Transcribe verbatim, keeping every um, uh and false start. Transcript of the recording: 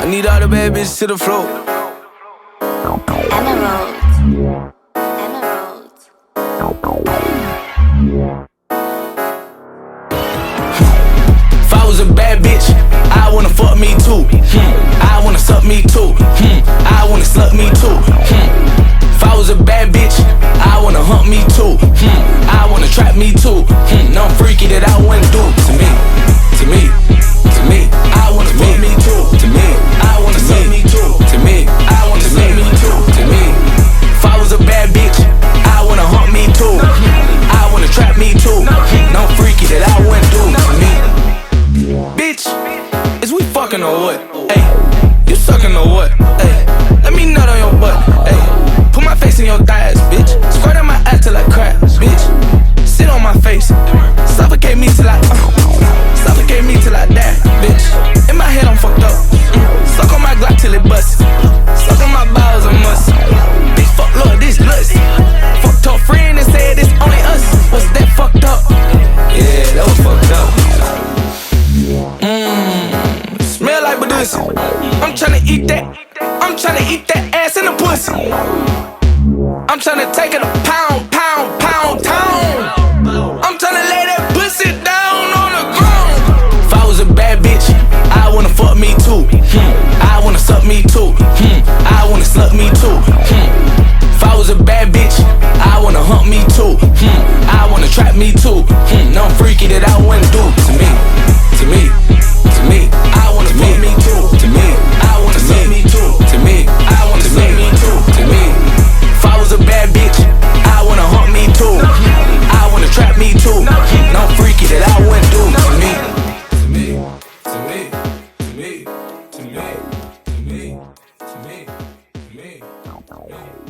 I need all the bad bitches to the floor. Emerald. Emerald. If I was a bad bitch, I wanna fuck me too. Hmm. I wanna suck me too. Hmm. I wanna slut me too. Hmm. If I was a bad bitch, I wanna hump me too. Hmm. I wanna trap me too. Hmm. No, I'm freaky that I wouldn't do to me. To me. To me. I wanna fuck me too. To me. I wanna suck me too. To me. I wanna suck me too. To me. If I was a bad bitch, I wanna hump me too. I wanna trap me too. No, I'm freaky that I wouldn't do to me. Bitch, is we fucking or what? Ayy, you sucking or what? Ayy, let me nut on your butt. Ayy, put my face in your thighs, bitch. Squirt on my ass till I crack, bitch. Sit on my face, suffocate me till I, uh, suffocate me till I die, bitch. In my head I'm fucked up. Mm. Suck on my Glock till it busts. Suck on my bowels a must. Bitch, fuck Lord, this lust. Fucked her friend and said it's only us. What's that fucked up? Yeah, that was fucked up. Mmm, smell like Badusi. I'm tryna eat that. I'm tryna eat that ass in the pussy. I'm tryna take it a pound, pound, pound, town. I'm tryna lay that pussy down on the ground. If I was a bad bitch, I wanna fuck me too. Hmm. I wanna suck me too. Hmm. I wanna slut me too. Hmm. If I was a bad bitch, I wanna hump me too. Hmm. I wanna trap me too. Hmm. No, I'm freaky that I wouldn't do to me. To me, to me, I wanna fuck me too. To me, I wanna suck me too. To me, I wanna suck me too. To me, if I was a bad bitch, I wanna hump me too. I wanna trap me too. No, I'm freaky that I wouldn't do to me. To me, to me, to me, to me, to me, to me, to me, to me.